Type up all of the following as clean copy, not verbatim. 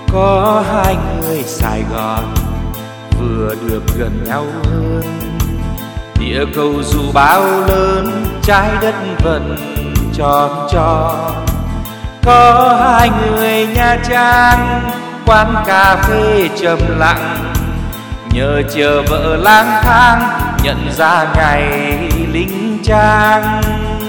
Có hai người Sài Gòn vừa được gần nhau hơn. Địa cầu dù bao lớn, trái đất vẫn tròn tròn. Có hai người Nha Trang, quán cà phê trầm lặng, nhờ chờ vợ lang thang nhận ra ngày lính trang.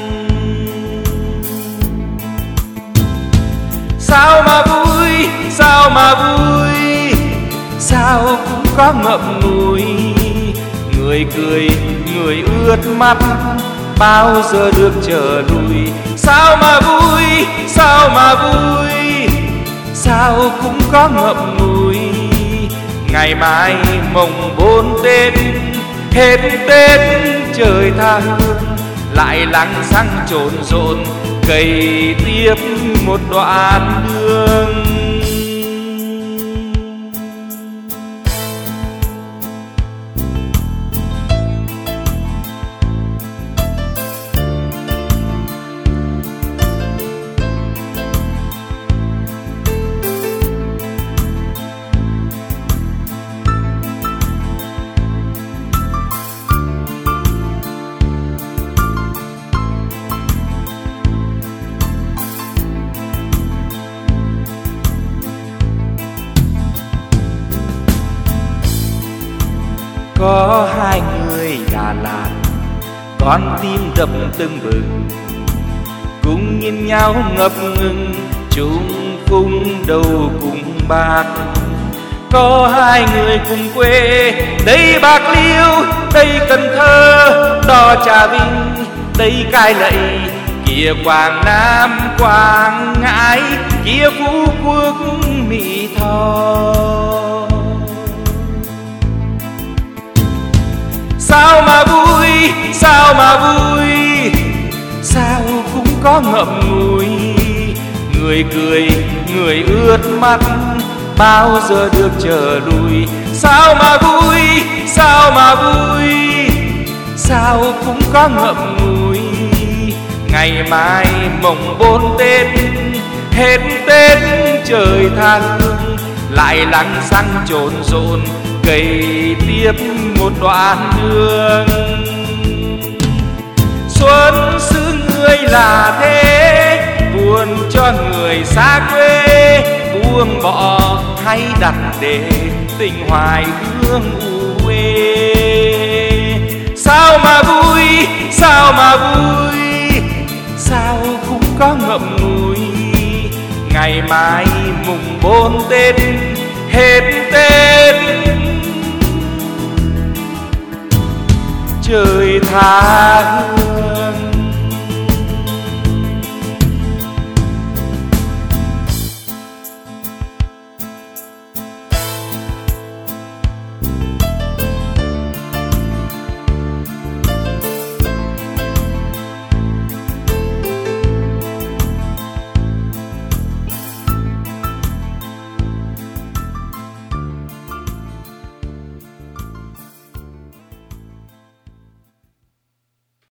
Sao mà vui, sao mà vui, sao cũng có ngậm ngùi. Người cười, người ướt mắt, bao giờ được trở lùi. Sao mà vui, sao mà vui, sao cũng có ngậm ngùi. Ngày mai mồng 4 Tết, hết Tết trời tha hương, lại lăng xăng trộn rộn cày tiếp một đoạn đường. Có hai người Đà Lạt, con tim đập tưng bừng, cùng nhìn nhau ngập ngừng, chung phung đầu cùng bạc. Có hai người cùng quê, đây Bạc Liêu, đây Cần Thơ, đó Trà Vinh, đây Cai Lậy, kia Quảng Nam, Quảng Ngãi, kia Phú Quốc, Mỹ Tho. Sao mà vui, sao mà vui, sao cũng có ngậm ngùi. Người cười, người ướt mắt, bao giờ được trở lùi. Sao mà vui, sao mà vui, sao cũng có ngậm ngùi. Ngày mai mồng 4 Tết, hết Tết trời tha hương, lại lăng xăng trộn rộn cày tiếp một đoạn đường. Xuân xứ người là thế, buồn cho người xa quê, buông bỏ hay đặt để tình hoài hương u uê. Sao mà vui, sao mà vui, sao cũng có ngậm ngùi. Ngày mai mùng 4 Tết, hết Tết trời tha hương.